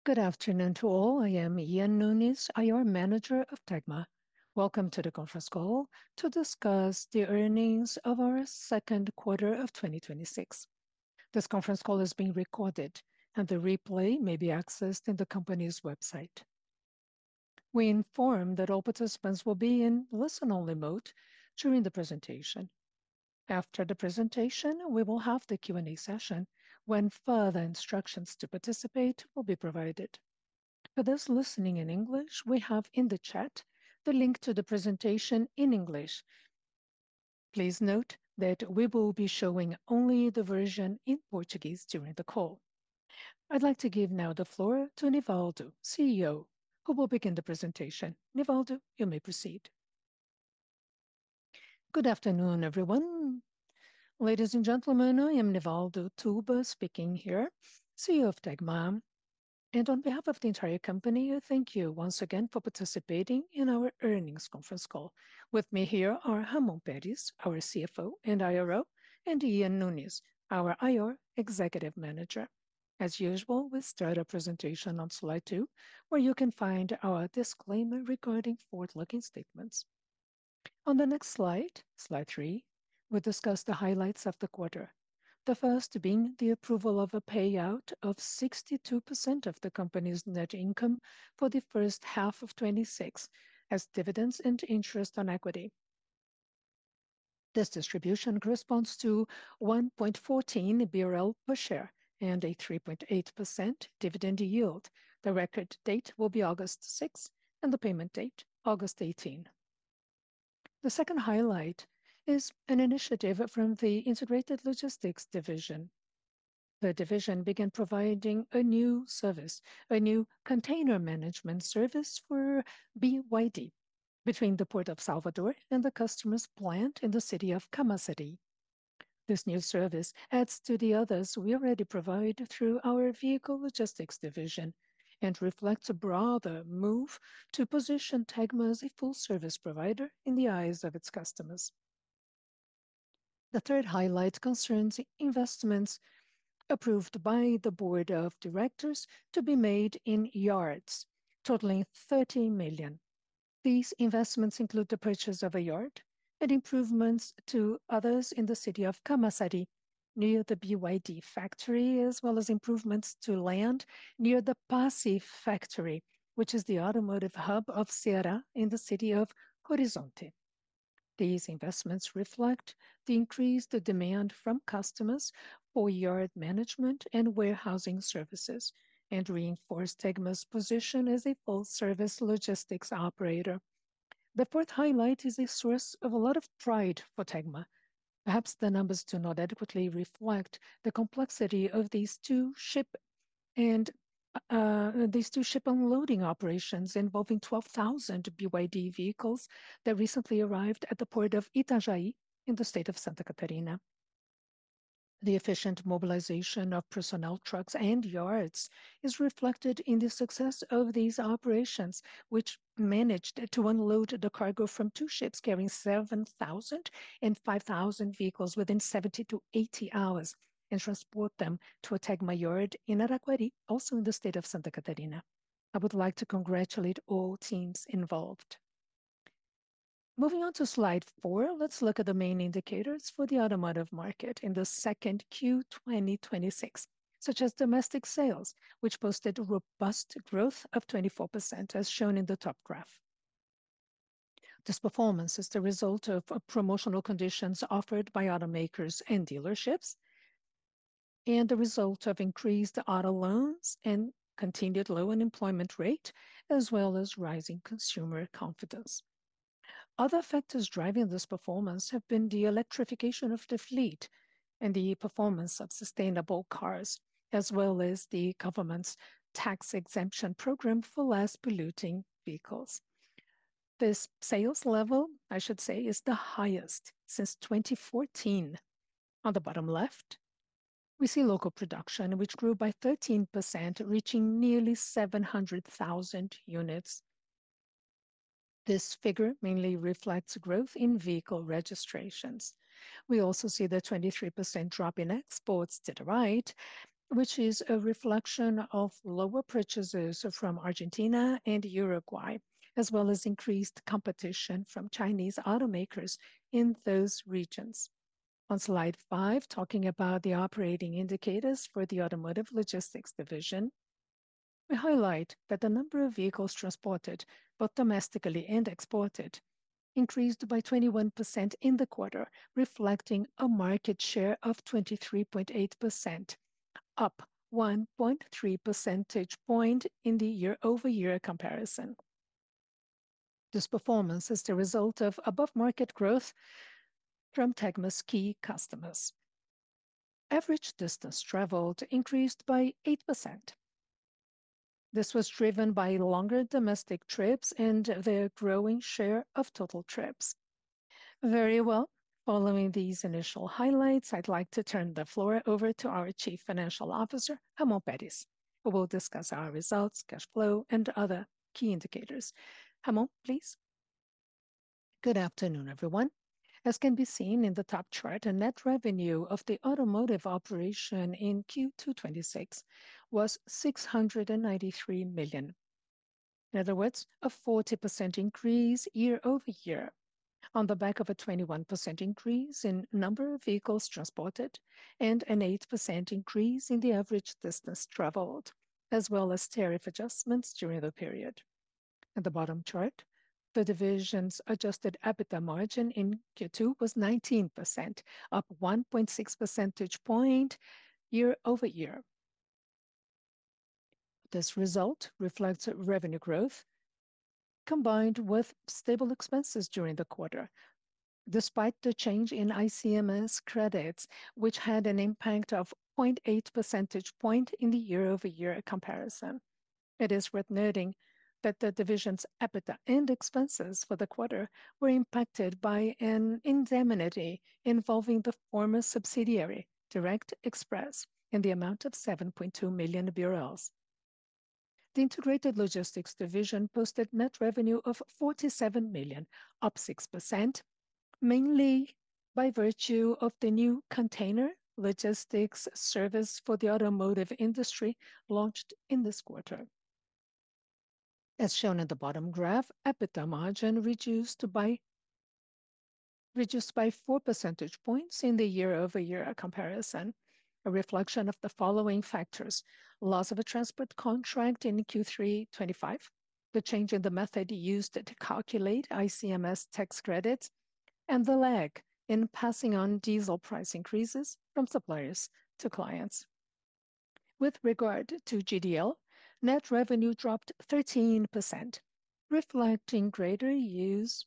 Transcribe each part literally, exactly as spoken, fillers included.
Good afternoon to all. I am Ian Nunes, I R Manager of Tegma. Welcome to the conference call to discuss the earnings of our second quarter of twenty twenty-six. This conference call is being recorded, and the replay may be accessed in the company's website. We inform that all participants will be in listen-only mode during the presentation. After the presentation, we will have the Q and A session when further instructions to participate will be provided. For those listening in English, we have in the chat the link to the presentation in English. Please note that we will be showing only the version in Portuguese during the call. I'd like to give now the floor to Nivaldo, C E O, who will begin the presentation. Nivaldo, you may proceed. Good afternoon, everyone. Ladies and gentlemen, I am Nivaldo Tuba speaking here, C E O of Tegma. And on behalf of the entire company, I thank you once again for participating in our earnings conference call. With me here are Ramon Perez, our C F O and I R O, and Ian Nunes, our I R Executive Manager. As usual, we start our presentation on slide two, where you can find our disclaimer regarding forward-looking statements. On the next slide, slide three, we discuss the highlights of the quarter. The first being the approval of a payout of sixty-two percent of the company's net income for the first half of twenty-six as dividends and interest on equity. This distribution corresponds to one point one four B R L per share and a three point eight percent dividend yield. The record date will be August sixth and the payment date August eighteenth. The second highlight is an initiative from the Integrated Logistics Division. The division began providing a new service, a new container management service for B Y D between the Port of Salvador and the customer's plant in the city of Camaçari. This new service adds to the others we already provide through our Vehicle Logistics Division and reflects a broader move to position Tegma as a full-service provider in the eyes of its customers. The third highlight concerns investments approved by the Board of Directors to be made in yards, totaling thirty million. These investments include the purchase of a yard and improvements to others in the city of Camaçari, near the B Y D factory, as well as improvements to land near the Passe factory, which is the automotive hub of Ceará in the city of Horizonte. These investments reflect the increased demand from customers for yard management and warehousing services and reinforce Tegma's position as a full-service logistics operator. The fourth highlight is a source of a lot of pride for Tegma. Perhaps the numbers do not adequately reflect the complexity of these two ship and uh, these two ship unloading operations involving twelve thousand B Y D vehicles that recently arrived at the port of Itajaí in the state of Santa Catarina. The efficient mobilization of personnel trucks and yards is reflected in the success of these operations, which managed to unload the cargo from two ships carrying seven thousand and five thousand vehicles within seventy to eighty hours and transport them to a Tegma yard in Araquari, also in the state of Santa Catarina. I would like to congratulate all teams involved. Moving on to slide four, let's look at the main indicators for the automotive market in the second Q twenty twenty-six, such as domestic sales, which posted robust growth of twenty-four percent, as shown in the top graph. This performance is the result of promotional conditions offered by automakers and dealerships, and the result of increased auto loans and continued low unemployment rate, as well as rising consumer confidence. Other factors driving this performance have been the electrification of the fleet and the performance of sustainable cars, as well as the government's tax exemption program for less polluting vehicles. This sales level, I should say, is the highest since twenty fourteen. On the bottom left, we see local production, which grew by thirteen percent, reaching nearly seven hundred thousand units. This figure mainly reflects growth in vehicle registrations. We also see the twenty-three percent drop in exports to the right, which is a reflection of lower purchases from Argentina and Uruguay, as well as increased competition from Chinese automakers in those regions. On slide five, talking about the operating indicators for the Automotive Logistics division, we highlight that the number of vehicles transported, both domestically and exported, increased by twenty-one percent in the quarter, reflecting a market share of twenty-three point eight percent, up one point three percentage point in the year-over-year comparison. This performance is the result of above-market growth from Tegma's key customers. Average distance traveled increased by eight percent. This was driven by longer domestic trips and their growing share of total trips. Very well. Following these initial highlights, I'd like to turn the floor over to our Chief Financial Officer, Ramon Perez, who will discuss our results, cash flow, and other key indicators. Ramon, please. Good afternoon, everyone. As can be seen in the top chart, a net revenue of the automotive operation in Q two twenty-six was six hundred ninety-three million. In other words, a forty percent increase year-over-year, on the back of a twenty-one percent increase in number of vehicles transported and an eight percent increase in the average distance traveled, as well as tariff adjustments during the period. At the bottom chart, the division's adjusted EBITDA margin in Q two was nineteen percent, up one point six percentage point year-over-year. This result reflects revenue growth combined with stable expenses during the quarter, despite the change in I C M S credits, which had an impact of zero point eight percentage point in the year-over-year comparison. It is worth noting that the division's EBITDA and expenses for the quarter were impacted by an indemnity involving the former subsidiary, Direct Express, in the amount of seven point two million B R L. The Integrated Logistics division posted net revenue of forty-seven million, up six percent, mainly by virtue of the new container logistics service for the automotive industry launched in this quarter. As shown in the bottom graph, EBITDA margin reduced by reduced by four percentage points in the year-over-year comparison, a reflection of the following factors: loss of a transport contract in Q three twenty-five, the change in the method used to calculate I C M S tax credits, and the lag in passing on diesel price increases from suppliers to clients. With regard to G D L, net revenue dropped thirteen percent, reflecting greater use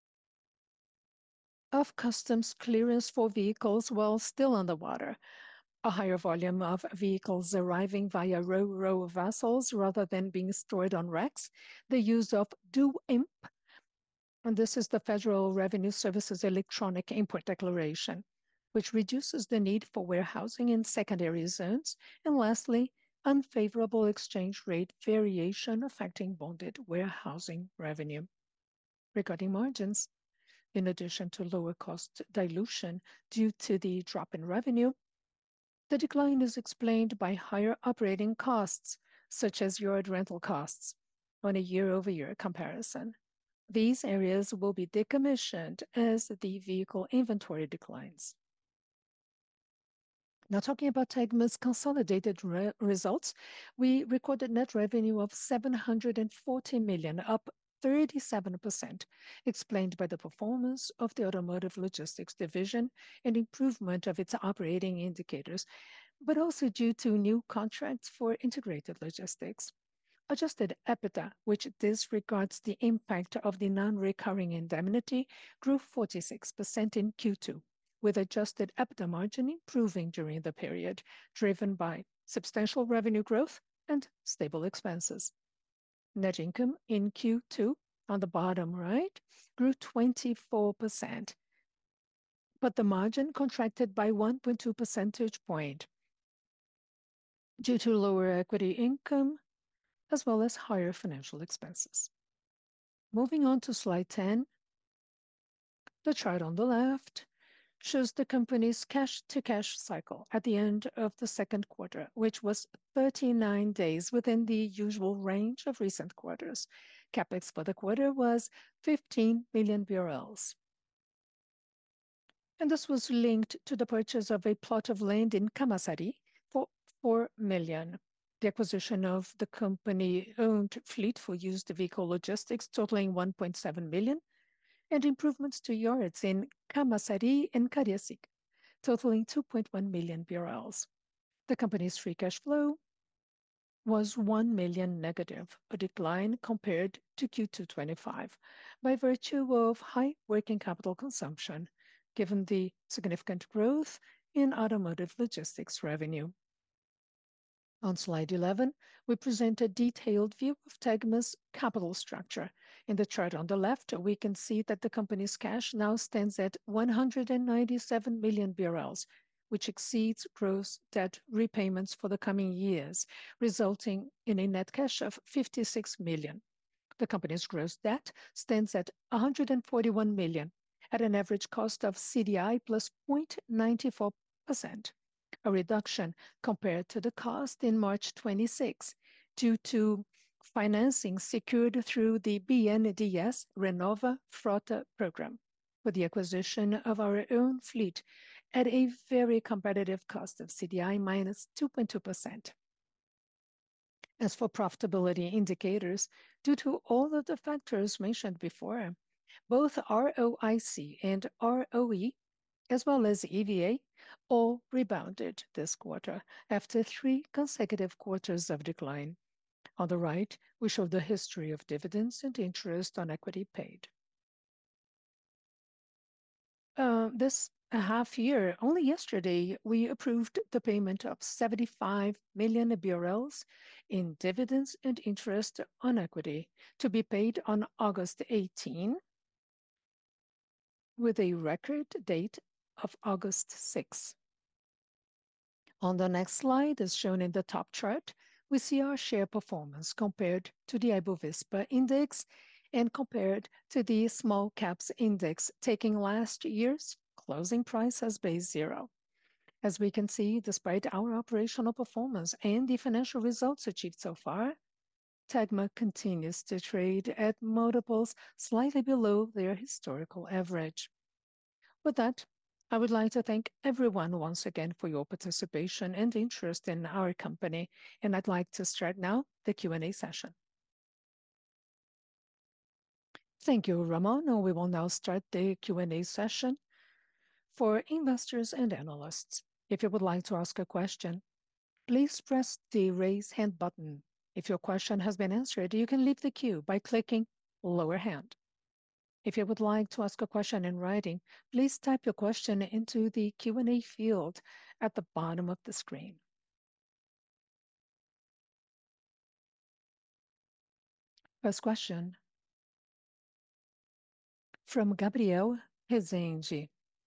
of customs clearance for vehicles while still on the water, a higher volume of vehicles arriving via ro-ro vessels rather than being stored on wrecks, the use of D U I M P, and this is the Federal Revenue Service's electronic import declaration, which reduces the need for warehousing in secondary zones, and lastly, unfavorable exchange rate variation affecting bonded warehousing revenue. Regarding margins, in addition to lower cost dilution due to the drop in revenue, the decline is explained by higher operating costs, such as yard rental costs, on a year-over-year comparison. These areas will be decommissioned as the vehicle inventory declines. Now, talking about Tegma's consolidated re results, we recorded net revenue of seven hundred forty million, up thirty-seven percent, explained by the performance of the Automotive Logistics division and improvement of its operating indicators, but also due to new contracts for integrated logistics. Adjusted EBITDA, which disregards the impact of the non-recurring indemnity, grew forty-six percent in Q two, with adjusted EBITDA margin improving during the period, driven by substantial revenue growth and stable expenses. Net income in Q two, on the bottom right, grew twenty-four percent, but the margin contracted by one point two percentage point due to lower equity income as well as higher financial expenses. Moving on to slide ten, the chart on the left shows the company's cash-to-cash cycle at the end of the second quarter, which was thirty-nine days within the usual range of recent quarters. CapEx for the quarter was fifteen million B R L. And this was linked to the purchase of a plot of land in Camaçari for four million. The acquisition of the company-owned fleet for used vehicle logistics totaling one point seven million, and improvements to yards in Camaçari and Cariacica, totaling two point one million B R L. The company's free cash flow was one million negative, a decline compared to Q two twenty-five, by virtue of high working capital consumption, given the significant growth in automotive logistics revenue. On slide eleven, we present a detailed view of Tegma's capital structure. In the chart on the left, we can see that the company's cash now stands at one hundred ninety-seven million B R L, which exceeds gross debt repayments for the coming years, resulting in a net cash of fifty-six million. The company's gross debt stands at one hundred forty-one million, at an average cost of C D I plus zero point nine four percent, a reduction compared to the cost in March twenty-six, due to financing secured through the B N D E S Renova Frota program for the acquisition of our own fleet at a very competitive cost of C D I minus two point two percent. As for profitability indicators, due to all of the factors mentioned before, both R O I C and R O E, as well as E V A, all rebounded this quarter after three consecutive quarters of decline. On the right, we show the history of dividends and interest on equity paid. Uh, this half year, only yesterday, we approved the payment of seventy-five million B R L in dividends and interest on equity to be paid on August eighteenth, with a record date of August sixth. On the next slide, as shown in the top chart, we see our share performance compared to the Ibovespa index and compared to the small caps index, taking last year's closing price as base zero. As we can see, despite our operational performance and the financial results achieved so far, Tegma continues to trade at multiples slightly below their historical average. With that, I would like to thank everyone once again for your participation and interest in our company, and I'd like to start now the Q and A session. Thank you, Ramon. We will now start the Q and A session for investors and analysts. If you would like to ask a question, please press the raise hand button. If your question has been answered, you can leave the queue by clicking lower hand. If you would like to ask a question in writing, please type your question into the Q and A field at the bottom of the screen. First question from Gabriel Rezende.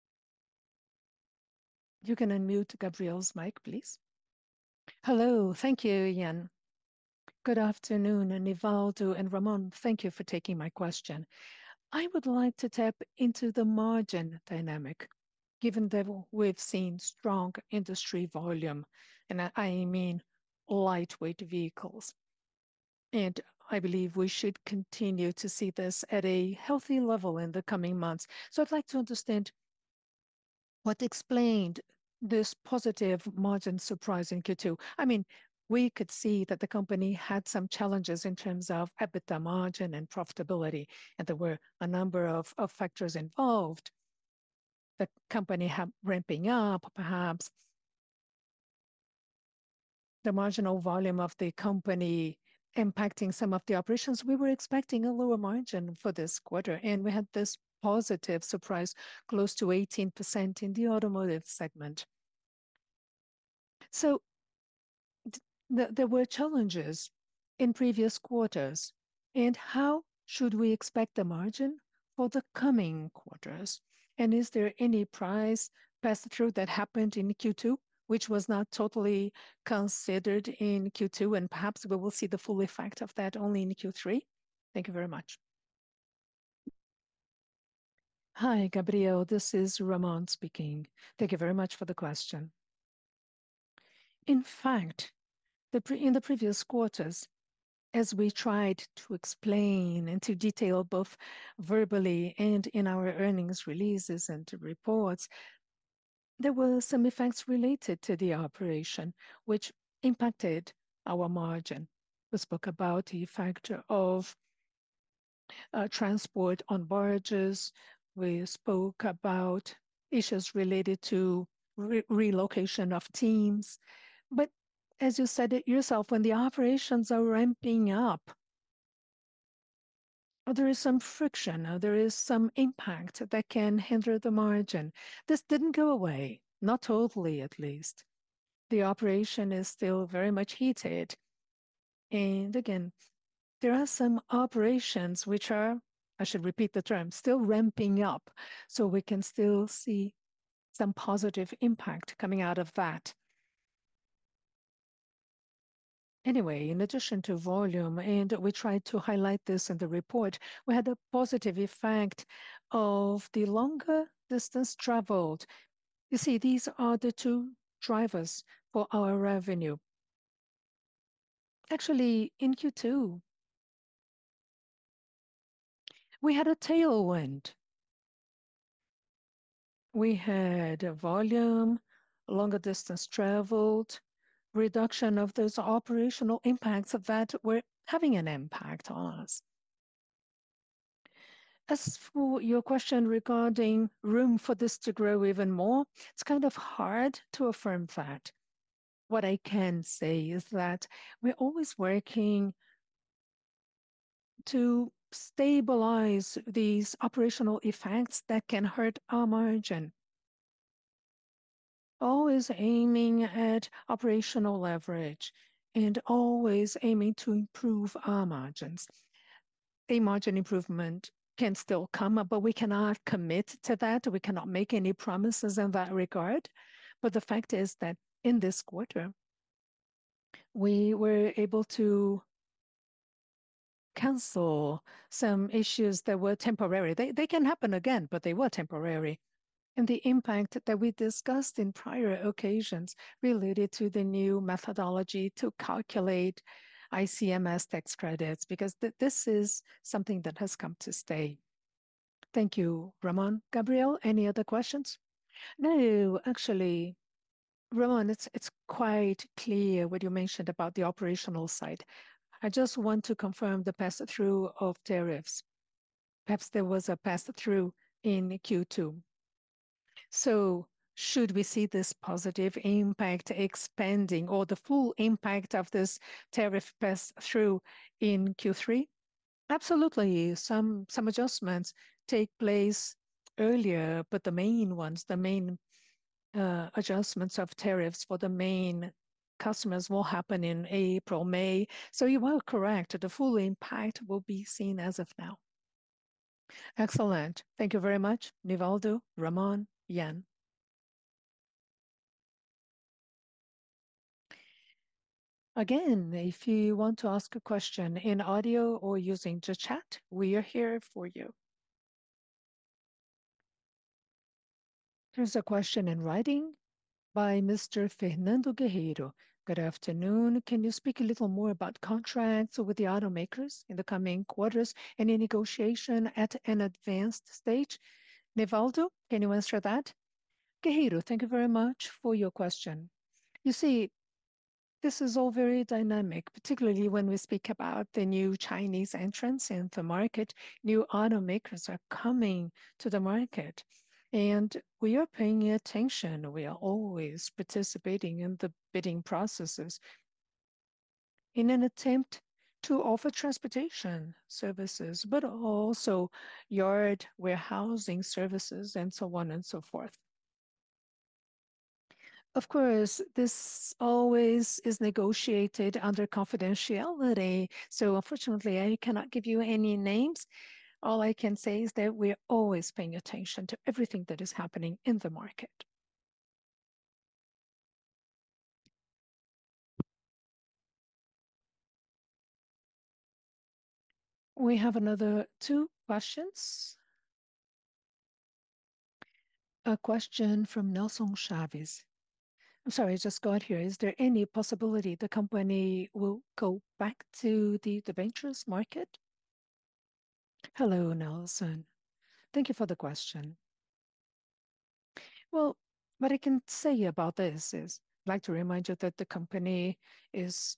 You can unmute Gabriel's mic, please. Hello, thank you, Ian. Good afternoon, Nivaldo and Ramon. Thank you for taking my question. I would like to tap into the margin dynamic, given that we've seen strong industry volume, and I mean lightweight vehicles. And I believe we should continue to see this at a healthy level in the coming months. So I'd like to understand what explained this positive margin surprise in Q two. I mean, we could see that the company had some challenges in terms of EBITDA margin and profitability, and there were a number of, of factors involved. The company have ramping up, perhaps the marginal volume of the company impacting some of the operations. We were expecting a lower margin for this quarter, and we had this positive surprise close to eighteen percent in the automotive segment. So th there were challenges in previous quarters, and how should we expect the margin for the coming quarters? And is there any price pass-through that happened in Q two, which was not totally considered in Q two, and perhaps we will see the full effect of that only in Q three? Thank you very much. Hi, Gabriel. This is Ramon speaking. Thank you very much for the question. In fact, the pre- in the previous quarters, as we tried to explain and to detail both verbally and in our earnings releases and reports, there were some effects related to the operation which impacted our margin. We spoke about the factor of uh, transport on barges. We spoke about issues related to re- relocation of teams. But as you said it yourself, when the operations are ramping up, uh, there is some friction, uh, there is some impact that can hinder the margin. This didn't go away, not totally at least. The operation is still very much heated. And again, there are some operations which are, I should repeat the term, still ramping up. So we can still see some positive impact coming out of that. Anyway, in addition to volume, and we tried to highlight this in the report, we had a positive effect of the longer distance traveled. You see, these are the two drivers for our revenue. Actually, in Q two, we had a tailwind. We had a volume, longer distance traveled, reduction of those operational impacts that were having an impact on us. As for your question regarding room for this to grow even more, it's kind of hard to affirm that. What I can say is that we're always working to stabilize these operational effects that can hurt our margin. Always aiming at operational leverage and always aiming to improve our margins. A margin improvement can still come, but we cannot commit to that. We cannot make any promises in that regard. But the fact is that in this quarter, we were able to cancel some issues that were temporary. They, they can happen again, but they were temporary. And the impact that we discussed in prior occasions related to the new methodology to calculate I C M S tax credits, because th- this is something that has come to stay. Thank you, Ramon. Gabriel, any other questions? No, actually, Ramon, it's it's quite clear what you mentioned about the operational side. I just want to confirm the pass-through of tariffs. Perhaps there was a pass-through in Q two. So should we see this positive impact expanding or the full impact of this tariff pass-through in Q three? Absolutely. Some some adjustments take place earlier, but the main ones, the main uh, adjustments of tariffs for the main customers will happen in April, May. So you are correct. The full impact will be seen as of now. Excellent. Thank you very much, Nivaldo, Ramon, Yan. Again, if you want to ask a question in audio or using the chat, we are here for you. Here's a question in writing by Mister Fernando Guerreiro. Good afternoon. Can you speak a little more about contracts with the automakers in the coming quarters? Any negotiation at an advanced stage? Nivaldo, can you answer that? Guerreiro, thank you very much for your question. You see, this is all very dynamic, particularly when we speak about the new Chinese entrants in the market. New automakers are coming to the market, and we are paying attention. We are always participating in the bidding processes in an attempt to offer transportation services, but also yard warehousing services and so on and so forth. Of course, this always is negotiated under confidentiality. So unfortunately, I cannot give you any names. All I can say is that we're always paying attention to everything that is happening in the market. We have another two questions. A question from Nelson Chaves. I'm sorry, I just got here. Is there any possibility the company will go back to the debentures market? Hello, Nelson. Thank you for the question. Well, what I can say about this is I'd like to remind you that the company is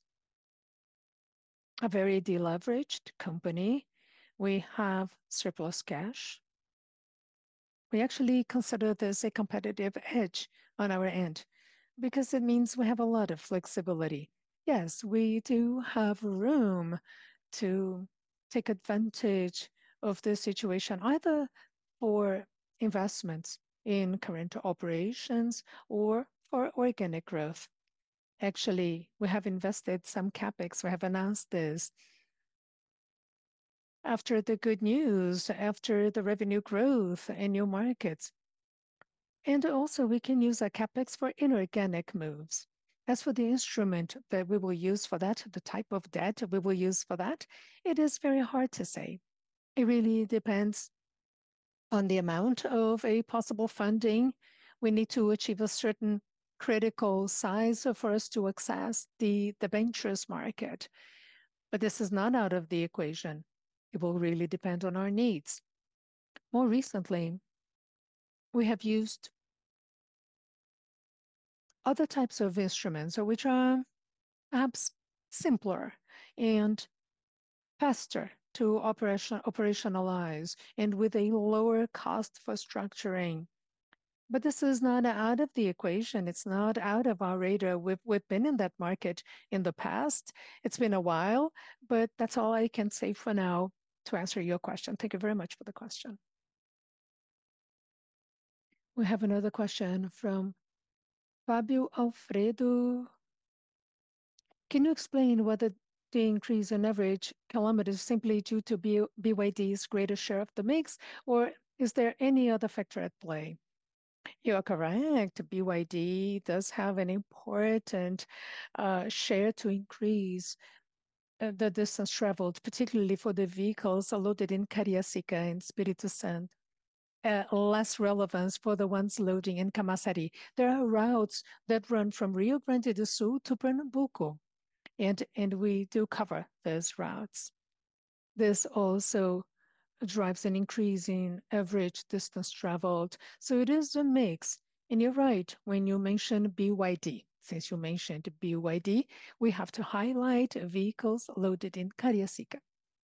a very deleveraged company. We have surplus cash. We actually consider this a competitive edge on our end because it means we have a lot of flexibility. Yes, we do have room to take advantage of this situation, either for investments in current operations or for organic growth. Actually, we have invested some CapEx. We have announced this after the good news, after the revenue growth in new markets. And also, we can use our CapEx for inorganic moves. As for the instrument that we will use for that, the type of debt we will use for that, it is very hard to say. It really depends on the amount of a possible funding. We need to achieve a certain critical size for us to access the debentures market. But this is not out of the equation. It will really depend on our needs. More recently, we have used other types of instruments, which are perhaps simpler and faster to operation, operationalize and with a lower cost for structuring. But this is not out of the equation. It's not out of our radar. We've, we've been in that market in the past. It's been a while, but that's all I can say for now to answer your question. Thank you very much for the question. We have another question from Fabio Alfredo. Can you explain whether the increase in average kilometers is simply due to B BYD's greater share of the mix, or is there any other factor at play? You are correct. B Y D does have an important uh, share to increase uh, the distance traveled, particularly for the vehicles loaded in Cariacica and Espírito Santo. Uh, less relevance for the ones loading in Camaçari. There are routes that run from Rio Grande do Sul to Pernambuco, and, and we do cover those routes. This also drives an increase in average distance traveled. So it is a mix. And you're right, when you mention B Y D, since you mentioned B Y D, we have to highlight vehicles loaded in Cariacica.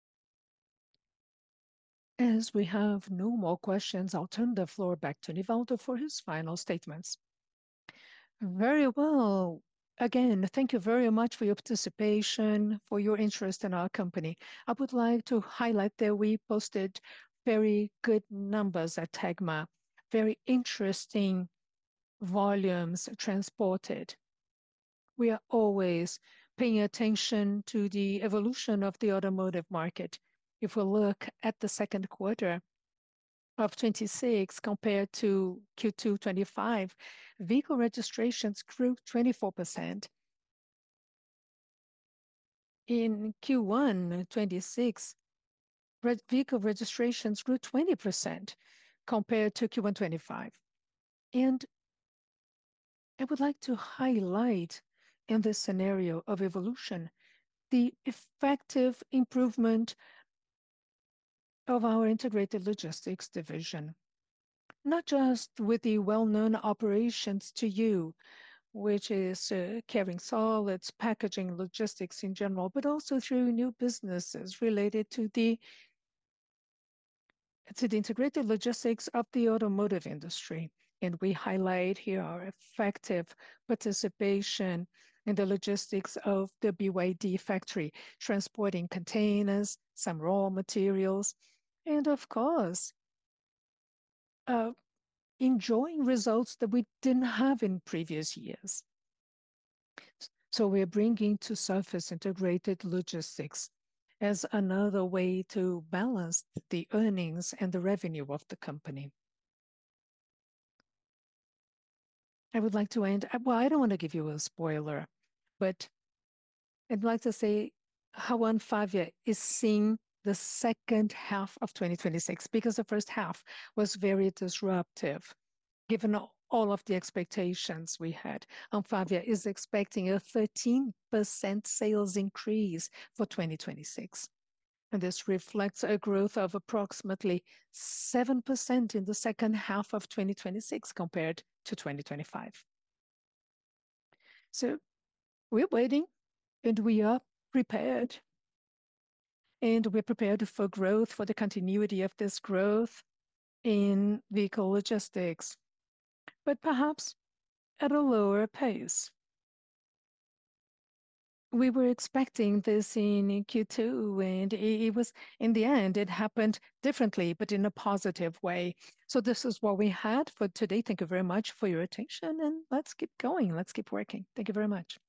As we have no more questions, I'll turn the floor back to Nivaldo for his final statements. Very well. Again, thank you very much for your participation, for your interest in our company. I would like to highlight that we posted very good numbers at Tegma, very interesting volumes transported. We are always paying attention to the evolution of the automotive market. If we look at the second quarter of twenty-six compared to Q two twenty-five, vehicle registrations grew twenty-four percent. In Q one twenty-six, vehicle registrations grew twenty percent compared to Q one twenty-five. And I would like to highlight in this scenario of evolution the effective improvement of our integrated logistics division, not just with the well-known operations to you, which is uh, carrying solids, packaging, logistics in general, but also through new businesses related to the to the integrated logistics of the automotive industry. And we highlight here our effective participation in the logistics of the B Y D factory, transporting containers, some raw materials, and of course, uh, enjoying results that we didn't have in previous years. So we're bringing to surface integrated logistics as another way to balance the earnings and the revenue of the company. I would like to end, well, I don't want to give you a spoiler, but I'd like to say how Anfavea is seeing the second half of twenty twenty-six, because the first half was very disruptive. given all of the expectations we had. Anfavea is expecting a thirteen percent sales increase for twenty twenty-six. And this reflects a growth of approximately seven percent in the second half of twenty twenty-six compared to twenty twenty-five. So we're waiting and we are prepared. And we're prepared for growth, for the continuity of this growth in vehicle logistics, but perhaps at a lower pace. We were expecting this in Q two, and it was, in the end, it happened differently, but in a positive way. So this is what we had for today. Thank you very much for your attention, and let's keep going. Let's keep working. Thank you very much.